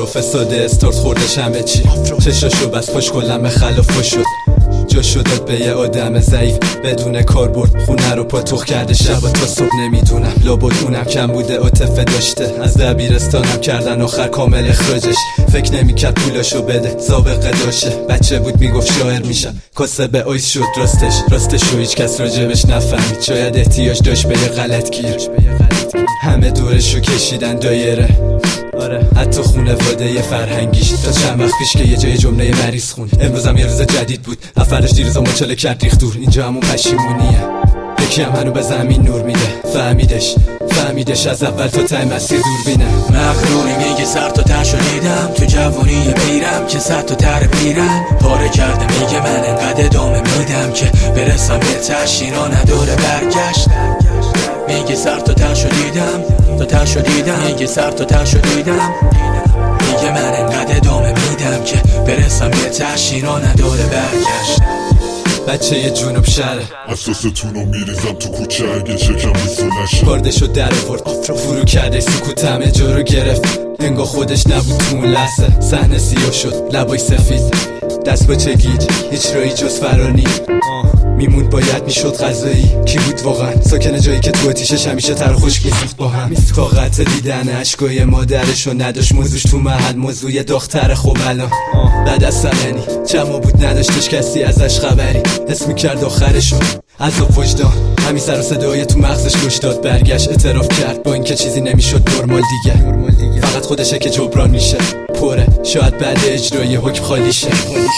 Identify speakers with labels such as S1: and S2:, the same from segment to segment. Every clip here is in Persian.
S1: فساد استارت خوردش همه چی، چشاشو بس پاش کلم خلافا شد، جاشو داد به یه آدم ضعیف بدون کاربرد، خونه رو پاتوخ کرده شبا تا صبح. نمیدونم لابد اونم کم بوده عاطفه داشته، از دبیرستانم کردن آخر کامل اخراجش، فکر نمیکرد پولاشو بده سابقه داشته، بچه بود میگفت شاعر میشم کاسه به آیس شد، راستشو هیچ کس راجبش نفهمید، شاید احتیاج داشت به یه غلط گیر، همه دورشو کشیدن دایره، آره حتی خونواده یه فرهنگیش، تا چند وقت پیش که یه جای جمله مریض خوند، امروزم یه روز جدید بود، افرش دیروزا مچاله کرد ریخت دور، اینجا همون پشیمونیه، یکی هم هنو به زمین نور میده، فهمیدش از اول تا ته مسیر دور بینه.
S2: مغروری میگه سر تا ته شدیدم، تو جوانی پیرم که صد تا تر پیرن پاره کرده، میگه من انقدر ادامه میدم که برسم به تهش، اینا نداره برگشت، میگه سر تا ته شدیدم، میگه سر تا ته شدیدم، میگه من انقدر ادامه میدم که برسم به تهش، اینا نداره برگشت.
S1: بچه یه جنوب شهره،
S3: اساستونو میریزم تو کوچه اگه چکم میسونشه،
S1: باردشو در آورد فرو کرده، سکوت همه جا رو گرفت، انگار خودش نبود تو اون لحظه، صحنه سیاه شد لبای سفید، دست با چگیج هیچ رایی جز فرانی، میموند باید میشد غذایی، کی بود واقعا ساکن جایی که تو آتیشش همیشه تر خشک میسوخت با هم، طاقت دیدن اشکای مادرشو نداشت، موضوعش تو محل موضوع دختر، خب الان بعد از سلنی چما بود نداشتش کسی ازش خبری، حس میکرد آخرشو عذاب وجدان، همین سر و صدای تو مغزش گوش داد، برگشت اعتراف کرد با اینکه چیزی نمیشد نرمال دیگه، فقط خودشه که جبران میشه، پره شاید بعد اجرای حکم خالی شه.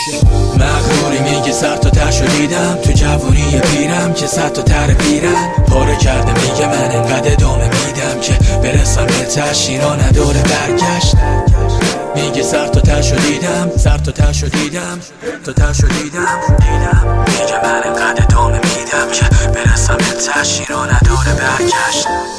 S2: مغروری میگه سر تا ته شدیدم، تو جوانی پیرم که صد تا تر پیرن پاره کرده، میگه من انقدر ادامه میدم که برسم به تهش، اینا نداره برگشت، میگه سر تا ته شدیدم، میگه من انقدر ادامه میدم که برسم به تهش، اینا نداره برگشت.